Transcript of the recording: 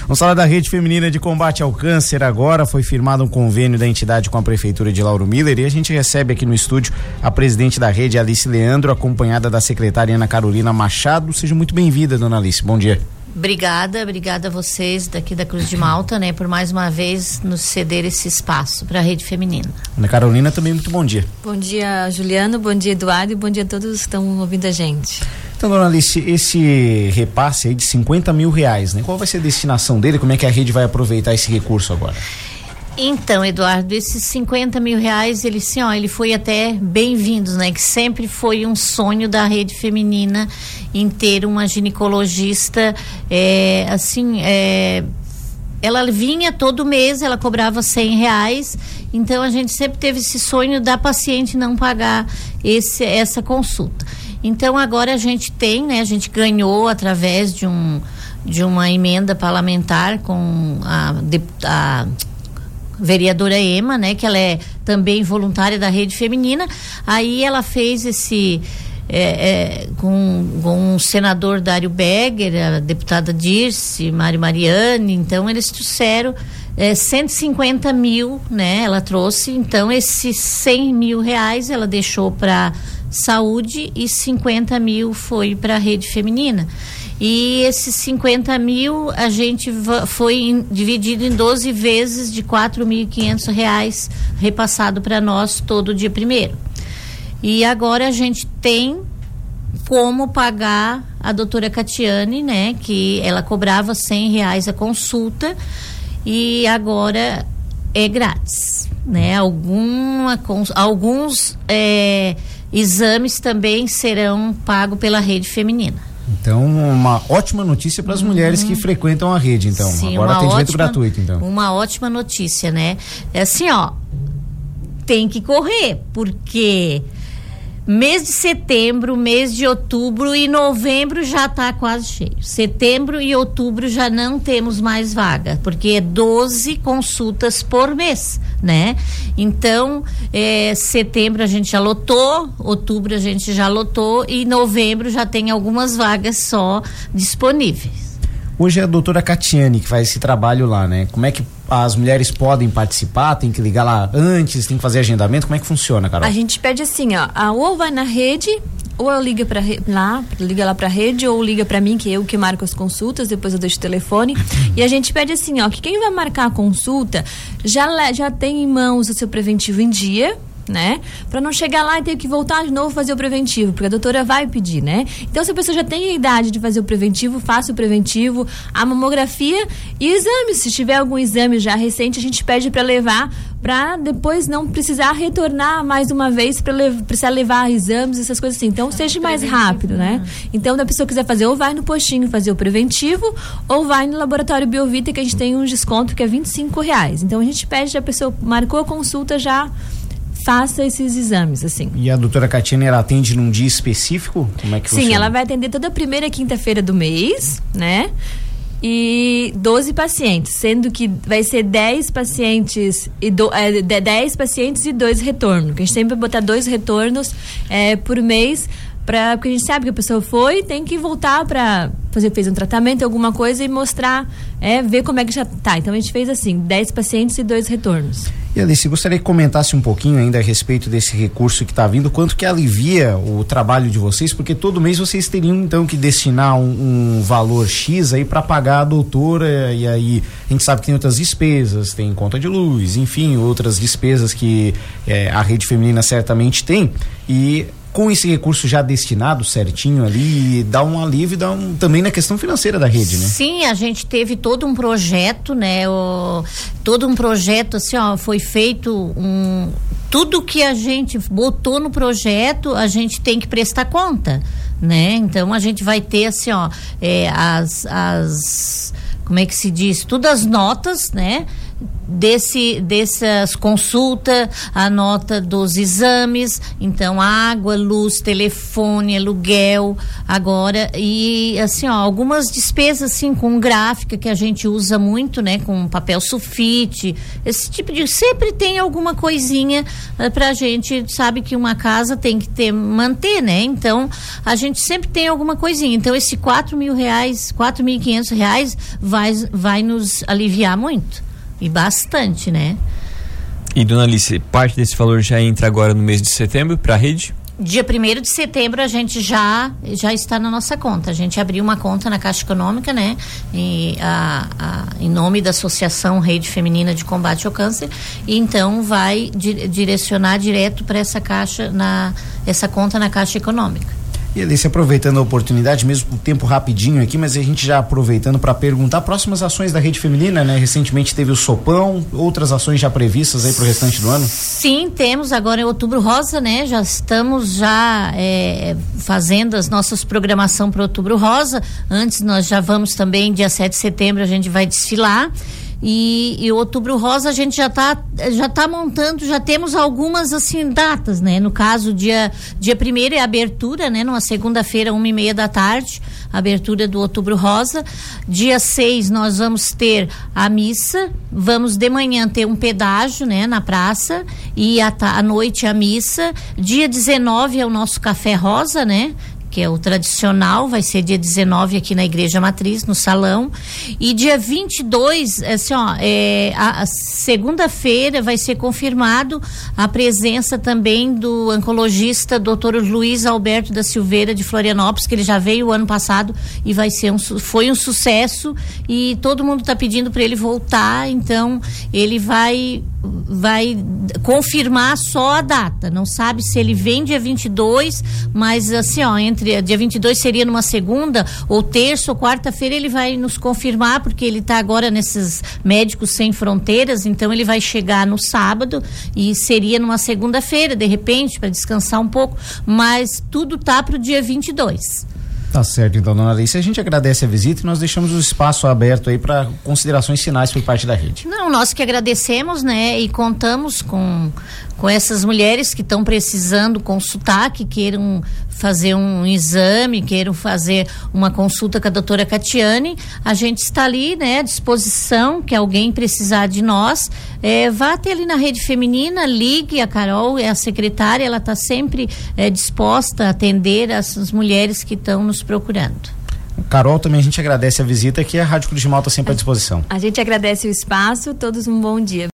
Vamos falar da Rede Feminina de Combate ao Câncer agora. Foi firmado um convênio da entidade com a Prefeitura de Lauro Miller e a gente recebe aqui no estúdio a presidente da rede, Alice Leandro, acompanhada da secretária Ana Carolina Machado. Seja muito bem-vinda, dona Alice. Bom dia. Obrigada a vocês daqui da Cruz de Malta, né, por mais uma vez nos ceder esse espaço para a Rede Feminina. Ana Carolina, também muito bom dia. Bom dia, Juliano, bom dia, Eduardo, e bom dia a todos que estão ouvindo a gente. Então, dona Alice, esse repasse aí de R$50 mil, né? Qual vai ser a destinação dele? Como é que a rede vai aproveitar esse recurso agora? Então, Eduardo, esses R$50 mil, ele foi até bem-vindos, né? Que sempre foi um sonho da Rede Feminina em ter uma ginecologista, ela vinha todo mês, ela cobrava R$100, então a gente sempre teve esse sonho da paciente não pagar essa consulta. Então agora a gente tem, né? A gente ganhou através de uma emenda parlamentar com a vereadora Ema, né, que ela é também voluntária da Rede Feminina. Aí ela fez esse com o senador Dário Begger, a deputada Dirce, Mário Mariani. Então eles trouxeram 150 mil, né, ela trouxe. Então esses R$100 mil ela deixou para saúde e 50 mil foi para a Rede Feminina. E esses 50 mil a gente foi dividido em 12 vezes de R$4.500 repassado para nós todo dia 1º. E agora a gente tem como pagar a doutora Catiane, né? Que ela cobrava R$100 a consulta e agora é grátis, né? Alguns exames também serão pagos pela Rede Feminina. Então, uma ótima notícia para as mulheres que frequentam a rede, então. Sim, agora atendimento gratuito, então. Uma ótima notícia, né? É assim, tem que correr, porque mês de setembro, mês de outubro e novembro já está quase cheio. Setembro e outubro já não temos mais vaga, porque é 12 consultas por mês, né? Então, setembro a gente já lotou, outubro a gente já lotou e novembro já tem algumas vagas só disponíveis. Hoje é a doutora Catiane que faz esse trabalho lá, né? Como é que as mulheres podem participar? Tem que ligar lá antes, tem que fazer agendamento? Como é que funciona, Carol? A gente pede assim, ou vai na rede, ou liga lá pra rede, ou liga pra mim, que eu que marco as consultas, depois eu deixo o telefone. E a gente pede assim, que quem vai marcar a consulta já tem em mãos o seu preventivo em dia, né? Pra não chegar lá e ter que voltar de novo fazer o preventivo, porque a doutora vai pedir, né? Então, se a pessoa já tem a idade de fazer o preventivo, faça o preventivo, a mamografia e exames. Se tiver algum exame já recente, a gente pede pra levar, pra depois não precisar retornar mais uma vez, precisar levar exames, essas coisas assim. Então, seja mais rápido, né? Então, se a pessoa quiser fazer, ou vai no postinho fazer o preventivo, ou vai no laboratório Biovita, que a gente tem um desconto que é R$25. Então, a gente pede, a pessoa marcou a consulta, já faça esses exames, assim. E a doutora Catiane, ela atende num dia específico? Como é que funciona? Sim, ela vai atender toda a primeira quinta-feira do mês, né? E 12 pacientes, sendo que vai ser 10 pacientes e 10 pacientes e 2 retornos. Que a gente sempre vai botar 2 retornos por mês, porque a gente sabe que a pessoa tem que voltar para fez um tratamento, alguma coisa e mostrar, ver como é que já tá. Então a gente fez assim, 10 pacientes e 2 retornos. E Alice, gostaria que comentasse um pouquinho ainda a respeito desse recurso que está vindo, quanto que alivia o trabalho de vocês, porque todo mês vocês teriam então que destinar um valor X aí para pagar a doutora, e aí a gente sabe que tem outras despesas, tem conta de luz, enfim, outras despesas que a Rede Feminina certamente tem, e com esse recurso já destinado certinho ali, dá um alívio, também na questão financeira da rede, né? Sim, a gente teve todo um projeto, né? Todo um projeto, assim, foi feito tudo que a gente botou no projeto, a gente tem que prestar conta, né? Então a gente vai ter, assim, como é que se diz? Tudo as notas, né? dessas consultas, a nota dos exames, então água, luz, telefone, aluguel, agora, e assim, ó, algumas despesas assim com gráfica que a gente usa muito, né, com papel sulfite, esse tipo de, sempre tem alguma coisinha pra gente, sabe que uma casa tem que manter, né, então a gente sempre tem alguma coisinha, então esse R$4.500 vai nos aliviar muito. E bastante, né? E, dona Alice, parte desse valor já entra agora no mês de setembro para a rede? Dia 1º de setembro a gente já está na nossa conta. A gente abriu uma conta na Caixa Econômica, né? Em nome da Associação Rede Feminina de Combate ao Câncer. E então vai direcionar direto para essa essa conta na Caixa Econômica. E Alice, aproveitando a oportunidade, mesmo o tempo rapidinho aqui, mas a gente já aproveitando para perguntar próximas ações da Rede Feminina, né? Recentemente teve o sopão, outras ações já previstas aí pro restante do ano? Sim, temos agora em Outubro Rosa, né? Já estamos fazendo as nossas programação para Outubro Rosa. Antes nós já vamos também, dia 7 de setembro a gente vai desfilar. E o Outubro Rosa a gente já tá montando, já temos algumas assim datas, né? No caso, dia 1º é a abertura, né? Numa segunda-feira, 1:30 da tarde, abertura do Outubro Rosa. Dia 6 nós vamos ter a missa, vamos de manhã ter um pedágio, né? Na praça, e à noite a missa. Dia 19 é o nosso Café Rosa, né? Que é o tradicional, vai ser dia 19 aqui na Igreja Matriz, no salão, e dia 22, assim, ó, a segunda-feira vai ser confirmado a presença também do oncologista Dr. Luiz Alberto da Silveira de Florianópolis, que ele já veio o ano passado e foi um sucesso, e todo mundo está pedindo para ele voltar, então ele vai confirmar só a data, não sabe se ele vem dia 22, mas assim, ó, entre dia 22 seria numa segunda, ou terça ou quarta-feira, ele vai nos confirmar, porque ele está agora nesses Médicos Sem Fronteiras, então ele vai chegar no sábado e seria numa segunda-feira, de repente, para descansar um pouco, mas tudo tá pro dia 22. Tá certo, então, dona Alice, a gente agradece a visita e nós deixamos o espaço aberto aí para considerações finais por parte da rede. Não, nós que agradecemos, né, e contamos com essas mulheres que estão precisando consultar, que queiram fazer um exame, queiram fazer uma consulta com a doutora Catiane. A gente está ali, né, à disposição, que alguém precisar de nós, vá até ali na Rede Feminina, ligue, a Carol é a secretária, ela está sempre disposta a atender essas mulheres que estão nos procurando. Carol, também a gente agradece a visita, que a Rádio Cruz de Malta sempre à disposição. A gente agradece o espaço, todos um bom dia.